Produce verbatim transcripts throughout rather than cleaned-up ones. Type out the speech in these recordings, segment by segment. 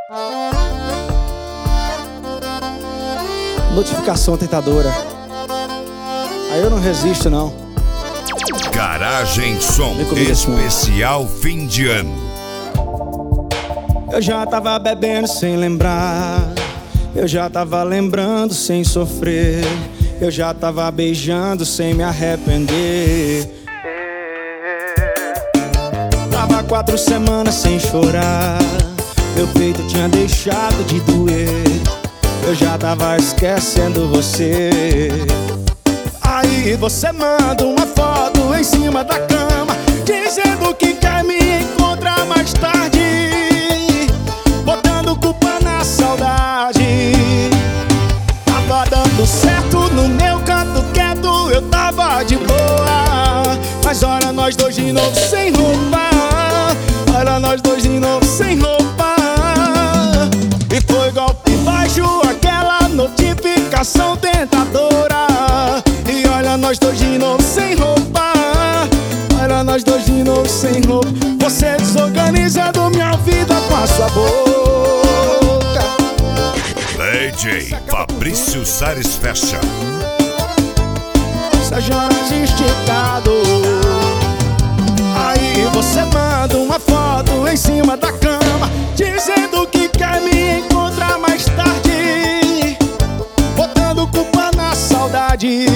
Notificação tentadora. Aí eu não resisto, não. Garagem Som comigo, especial fim de ano. Eu já tava bebendo sem lembrar, eu já tava lembrando sem sofrer, eu já tava beijando sem me arrepender. Tava quatro semanas sem chorar, meu peito tinha deixado de doer, eu já tava esquecendo você. Aí você manda uma foto em cima da cama, dizendo que quer me encontrar mais tarde, botando culpa na saudade. Tava dando certo no meu canto quieto, eu tava de boa, mas olha nós dois de novo sem roupa, olha nós dois de novo sem roupa. E foi golpe baixo, aquela notificação tentadora. E olha nós dois de novo sem roupa, olha nós dois de novo sem roupa. Você desorganizando minha vida com a sua boca. D J Fabrício Sares Fecha. Sérgio esticado. Aí você manda uma foto em cima da cama, dizendo que quer me encontrar mais tarde, botando culpa na saudade.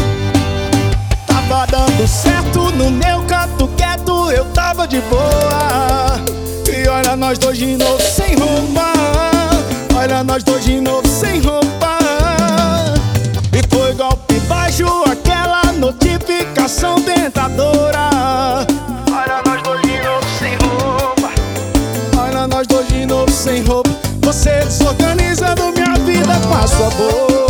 Tava dando certo no meu canto quieto, eu tava de boa. E olha nós dois de novo sem roupa, olha nós dois de novo sem roupa. E foi golpe baixo, aquela notificação tentadora. Olha nós dois de novo sem roupa, olha nós dois de novo sem roupa. Você desorganizando minha vida com a sua boca.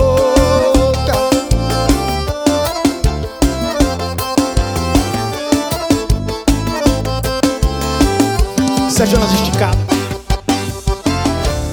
Sérgio esticado.